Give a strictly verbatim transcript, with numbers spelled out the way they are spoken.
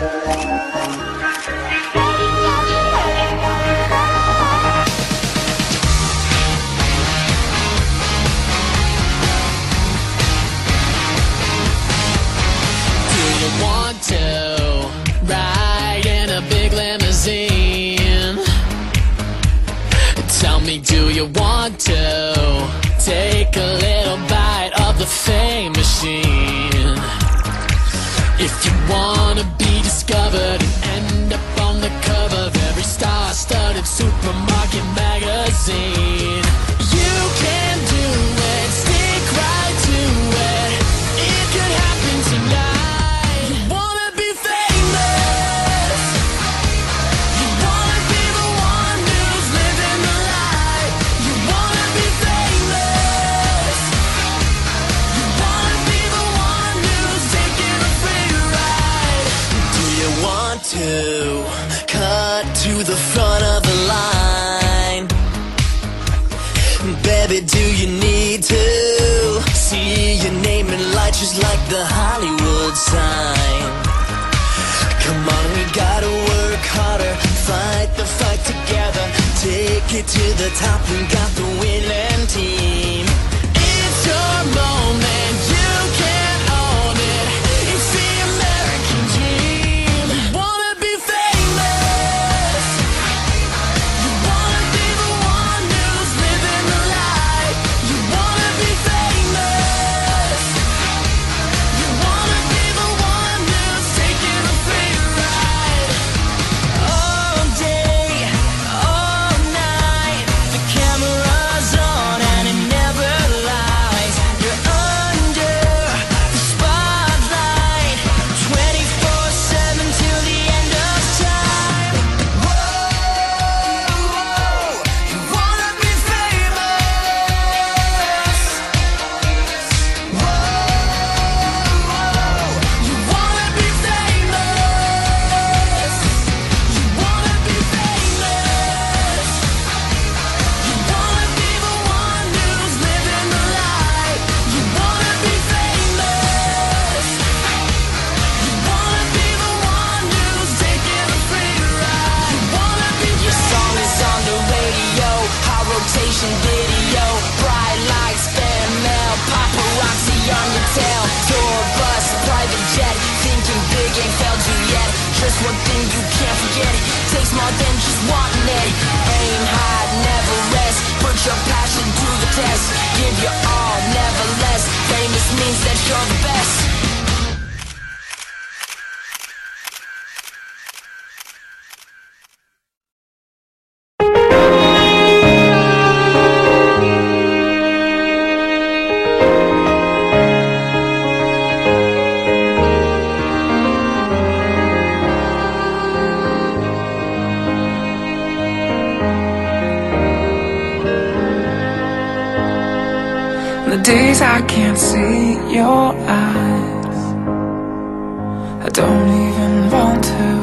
Want to ride in a big limousine? Tell me, do you want to take a little bite of the fame machine? If you wanna be discovered and end up on the cover of every star-studded supermarket magazine, you can do it, stick right to it. It could happen tonight. To cut to the front of the line, baby, do you need to see your name in lights just like the Hollywood sign? Come on, we gotta work harder, fight the fight together, take it to the top, we got the winning team. It's your moment, you can own it, it's the American dream. Video, bright lights, fan mail, paparazzi on your tail, tour bus, private jet, thinking big ain't failed you yet. Just one thing you can't forget, takes more than just wanting it. Aim high, never rest, put your passion to the test, give your all, never less. Famous means that you're the best. The days I can't see your eyes, I don't even want to.